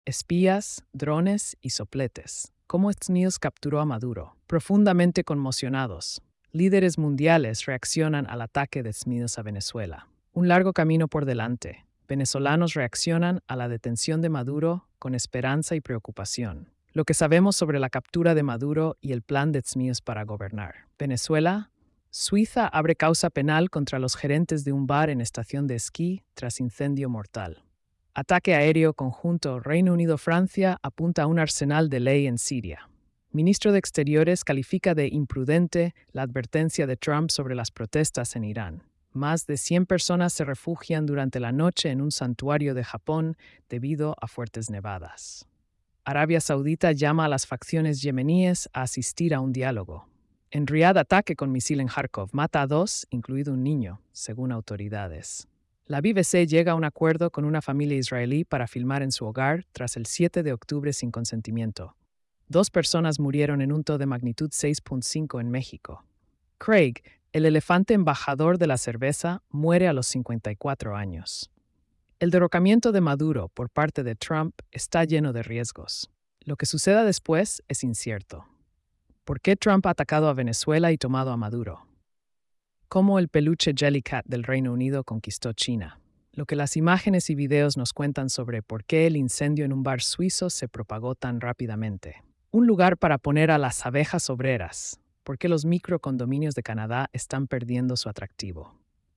Espías, drones y sopletes. Cómo Estados Unidos capturó a Maduro. Profundamente conmocionados, líderes mundiales reaccionan al ataque de Estados Unidos a Venezuela. Un largo camino por delante. Venezolanos reaccionan a la detención de Maduro con esperanza y preocupación. Lo que sabemos sobre la captura de Maduro y el plan de Estados Unidos para gobernar. Venezuela. Suiza abre causa penal contra los gerentes de un bar en estación de esquí tras incendio mortal. Ataque aéreo conjunto Reino Unido-Francia apunta a un arsenal de ley en Siria. Ministro de Exteriores califica de imprudente la advertencia de Trump sobre las protestas en Irán. Más de 100 personas se refugian durante la noche en un santuario de Japón debido a fuertes nevadas. Arabia Saudita llama a las facciones yemeníes a asistir a un diálogo. En Riad, ataque con misil en Kharkov mata a 2, incluido un niño, según autoridades. La BBC llega a un acuerdo con una familia israelí para filmar en su hogar tras el 7 de octubre sin consentimiento. 2 personas murieron en un to de magnitud 6.5 en México. Craig, el elefante embajador de la cerveza, muere a los 54 años. El derrocamiento de Maduro por parte de Trump está lleno de riesgos. Lo que suceda después es incierto. ¿Por qué Trump ha atacado a Venezuela y tomado a Maduro? ¿Cómo el peluche Jellycat del Reino Unido conquistó China? Lo que las imágenes y videos nos cuentan sobre por qué el incendio en un bar suizo se propagó tan rápidamente. Un lugar para poner a las abejas obreras. ¿Por qué los microcondominios de Canadá están perdiendo su atractivo?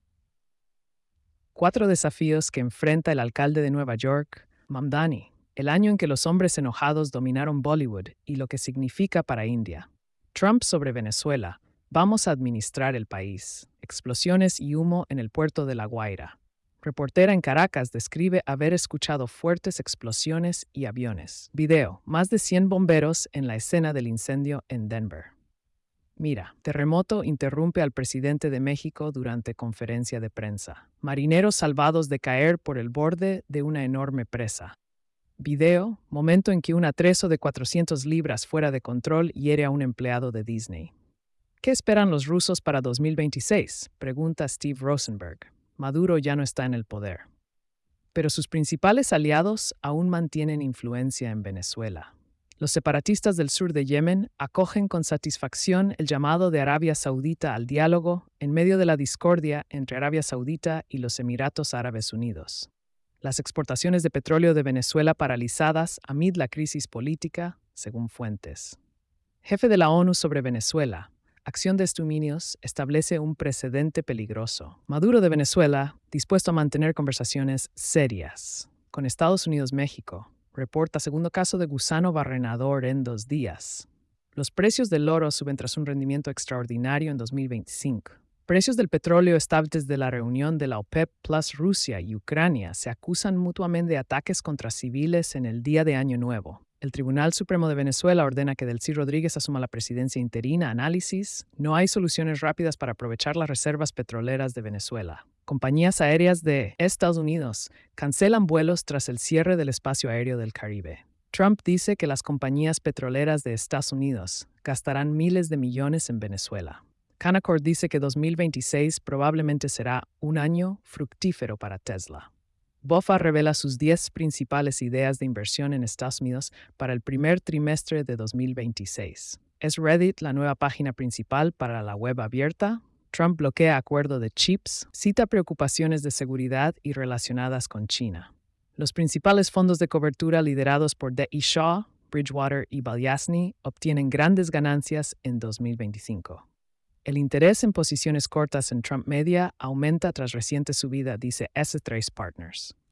4 desafíos que enfrenta el alcalde de Nueva York, Mamdani. El año en que los hombres enojados dominaron Bollywood y lo que significa para India. Trump sobre Venezuela. Vamos a administrar el país. Explosiones y humo en el puerto de La Guaira. Reportera en Caracas describe haber escuchado fuertes explosiones y aviones. Video. Más de 100 bomberos en la escena del incendio en Denver. Mira, terremoto interrumpe al presidente de México durante conferencia de prensa. Marineros salvados de caer por el borde de una enorme presa. Video, momento en que un atrezo de 400 libras fuera de control hiere a un empleado de Disney. ¿Qué esperan los rusos para 2026? Pregunta Steve Rosenberg. Maduro ya no está en el poder. Pero sus principales aliados aún mantienen influencia en Venezuela. Los separatistas del sur de Yemen acogen con satisfacción el llamado de Arabia Saudita al diálogo en medio de la discordia entre Arabia Saudita y los Emiratos Árabes Unidos. Las exportaciones de petróleo de Venezuela paralizadas amid la crisis política, según fuentes. Jefe de la ONU sobre Venezuela. Acción de Estados Unidos establece un precedente peligroso. Maduro de Venezuela, dispuesto a mantener conversaciones serias con Estados Unidos-México. Reporta segundo caso de gusano barrenador en 2 días. Los precios del oro suben tras un rendimiento extraordinario en 2025. Precios del petróleo estables desde la reunión de la OPEP plus Rusia y Ucrania se acusan mutuamente de ataques contra civiles en el día de Año Nuevo. El Tribunal Supremo de Venezuela ordena que Delcy Rodríguez asuma la presidencia interina. Análisis. No hay soluciones rápidas para aprovechar las reservas petroleras de Venezuela. Compañías aéreas de Estados Unidos cancelan vuelos tras el cierre del espacio aéreo del Caribe. Trump dice que las compañías petroleras de Estados Unidos gastarán miles de millones en Venezuela. Canaccord dice que 2026 probablemente será un año fructífero para Tesla. BofA revela sus 10 principales ideas de inversión en Estados Unidos para el primer trimestre de 2026. ¿Es Reddit la nueva página principal para la web abierta? Trump bloquea acuerdo de chips, cita preocupaciones de seguridad y relacionadas con China. Los principales fondos de cobertura liderados por D.E. Shaw, Bridgewater y Balyasny obtienen grandes ganancias en 2025. El interés en posiciones cortas en Trump Media aumenta tras reciente subida, dice S3 Partners.